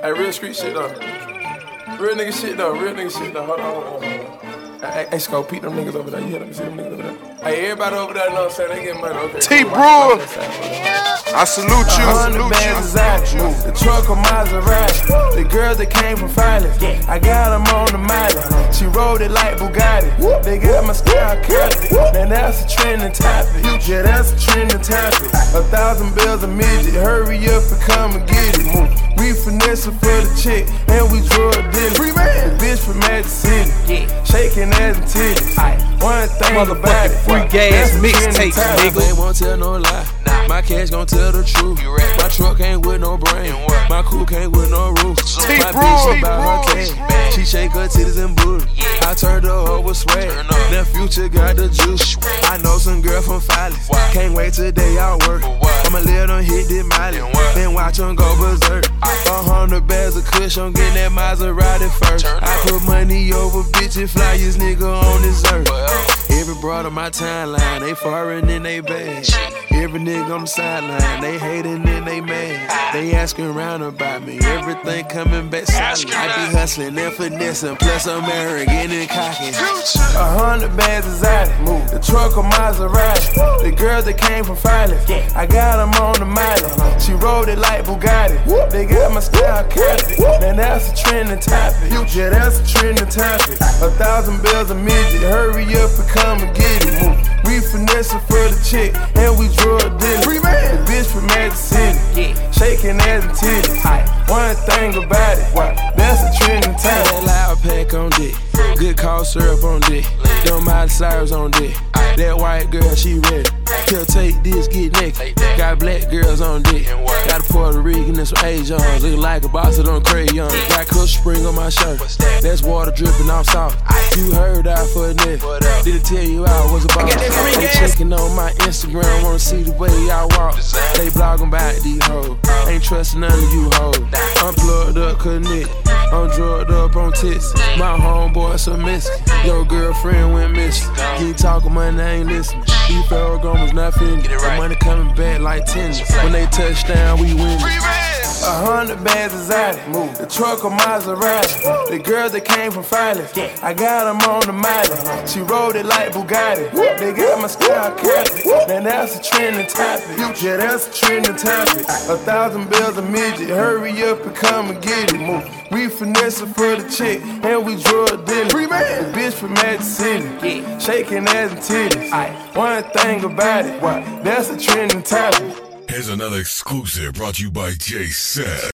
Hey, real street shit though. Real nigga shit though. Real nigga shit though. Hold on. Hey, Scope, peep them niggas over there. You hear them? See them niggas over there? Hey, everybody over there, know what I'm saying? They getting money. Okay. T-Brewer, I salute you. 100 bands is out. The truck on Maserati. The girls that came from Filey. I got them on the Miley. She rode it like Bugatti. They got my style copied. Man, that's a trending topic. Yeah, that's a trending topic. 1,000 bills a midget. Hurry up and come and get it. We finesse for the chick, and we drug dealers. The bitch from Magic City. Shaking ass and titties. One thing about it. Free gas mixtapes, nigga. They won't tell no lie. My cash gon' tell the truth. My truck ain't with no brain. My coupe ain't with no roof. My bitch about her cash. She shake her titties and booty. I turned her up with swag. That future got the juice. I know some girl from Filey. Can't wait till they out work. I'ma let them hit this Miley. Then watch them go berserk. 100 bags of kush, I'm getting that Maserati first. I put money over bitches, flyest nigga on this earth. Every broad on my timeline, they foreign and they bad. Every nigga on the sideline, they hating and they mad. They asking around about me, everything coming back silent. I be hustling and finessing, plus I'm arrogant and cocky. 100 bands is out. The truck on Maserati. The girls that came from Filey. I got them on the Miley. She rode it like Bugatti. They got my style copied. Man, that's a trending topic. Yeah, that's a trending topic. 1,000 bills a midget. Hurry up and come and get it. We finessing for the chick, and we drug dealers. The bitch from Magic City. Shaking ass and titties. One thing about it. That's a trending topic. That loud pack on dick. Good cough syrup on dick. Them Miley Cyrus on dick. That white girl, she ready. He'll take this, get naked. Got black girls on dick. Got a Puerto Rican and some Asians. Looking like a boss of them crayon. Got Kush Spring on my shirt. That's water dripping off soft. You heard out for a nigga. Did it tell you I was about it? They checking on my Instagram, wanna see the way I walk. They blogging about these hoes. Ain't trusting none of you hoes. I'm plugged up, connect. I'm drugged up on tits. My homeboy some Mexican. Your girlfriend went missing. Keep talking money, I ain't listening. These Ferragamos not fitting. The money coming back like tennis. When they touch down, we win. 100 bands is out. The truck on Maserati. The girls that came from Filey. I got them on the Miley. She rode it like Bugatti. They got my style copied. Man, that's a trending topic. Yeah, that's a trending topic. 1,000 bills a midget. Hurry up and come and get it. We finessing for the chick, and we drug dealers. The bitch from Magic City. Shaking ass and titties. One thing about it. That's a trending topic. Here's another exclusive brought to you by J Set.